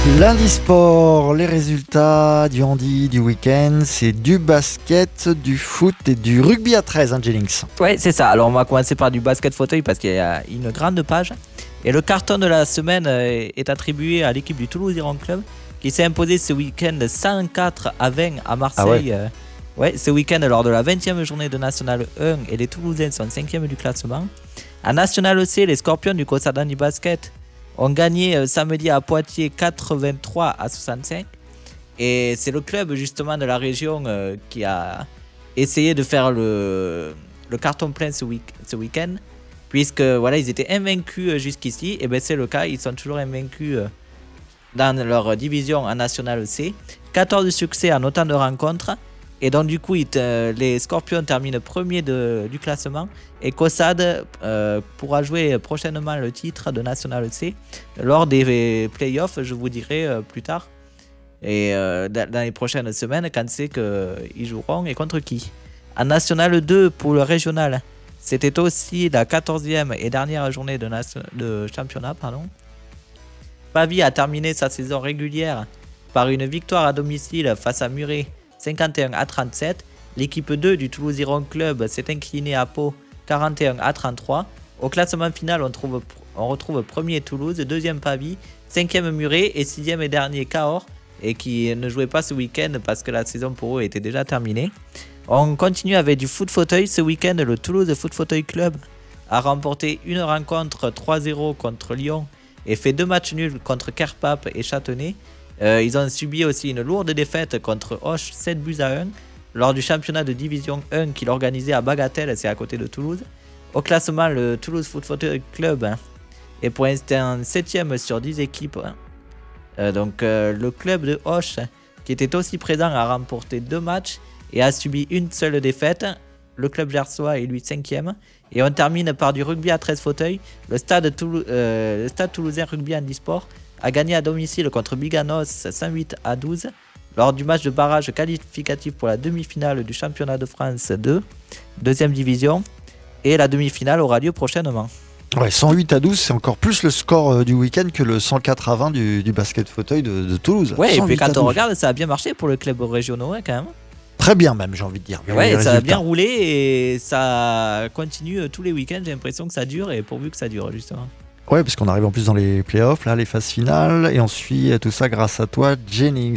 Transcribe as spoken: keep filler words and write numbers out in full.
Lundi sport, les résultats du handi du week-end, c'est du basket, du foot et du rugby à treize, hein, Jennings. Ouais, c'est ça. Alors on va commencer par du basket fauteuil parce qu'il y a une grande page. Et le carton de la semaine est attribué à l'équipe du Toulouse Iron Club qui s'est imposé ce week-end cent quatre à vingt à Marseille. Ah ouais. Ouais, ce week-end lors de la vingtième journée de National un et les Toulousains sont cinquième du classement. À National C, les Scorpions du Cossadan du basket ont gagné euh, samedi à Poitiers quatre-vingt-trois à soixante-cinq. Et c'est le club justement de la région euh, qui a essayé de faire le, le carton plein ce, week, ce week-end. Puisque voilà, ils étaient invaincus jusqu'ici. Et bien c'est le cas, ils sont toujours invaincus euh, dans leur division en National C. quatorze succès en autant de rencontres. Et donc du coup, ils, euh, les Scorpions terminent premier de, du classement. Et Caussade euh, pourra jouer prochainement le titre de National C lors des playoffs, je vous dirai euh, plus tard. Et euh, dans les prochaines semaines, quand c'est qu'ils joueront et contre qui. En National deux pour le régional, c'était aussi la quatorzième et dernière journée de, nation- de championnat. Pardon. Pavie a terminé sa saison régulière par une victoire à domicile face à Muret, cinquante et un à trente-sept. L'équipe deux du Toulouse Iron Club s'est inclinée à Pau, quarante et un à trente-trois. Au classement final, on, trouve, on retrouve premier Toulouse, deuxième Pavie, cinquième Muret et sixième et dernier Cahors, et qui ne jouait pas ce week-end parce que la saison pour eux était déjà terminée. On continue avec du foot fauteuil. Ce week-end, le Toulouse Foot Fauteuil Club a remporté une rencontre trois zéro contre Lyon et fait deux matchs nuls contre Kerpap et Châtenay. Euh, ils ont subi aussi une lourde défaite contre Auch, sept buts à un, lors du championnat de division un qu'il organisait à Bagatelle, c'est à côté de Toulouse. Au classement, le Toulouse Foot Fauteuil Club hein, est pour l'instant septième sur dix équipes. Hein. Euh, donc euh, le club de Auch, qui était aussi présent, a remporté deux matchs et a subi une seule défaite. Le club gersois est lui cinquième. Et on termine par du rugby à treize fauteuils. Le stade, Toulou- euh, le stade toulousain rugby handisport a gagné à domicile contre Biganos cent huit à douze lors du match de barrage qualificatif pour la demi-finale du championnat de France deux, deuxième division. Et la demi-finale aura lieu prochainement. Ouais, cent huit à douze, c'est encore plus le score euh, du week-end que le cent quatre à vingt du, du basket fauteuil de, de Toulouse. Ouais, et puis quand on regarde, ça a bien marché pour le club régional hein, quand même. Très bien même, j'ai envie de dire. Ouais, ça résultats. a bien roulé et ça continue tous les week-ends. J'ai l'impression que ça dure et pourvu que ça dure justement. Ouais, parce qu'on arrive en plus dans les playoffs, là, les phases finales, et on suit tout ça grâce à toi, Jennings.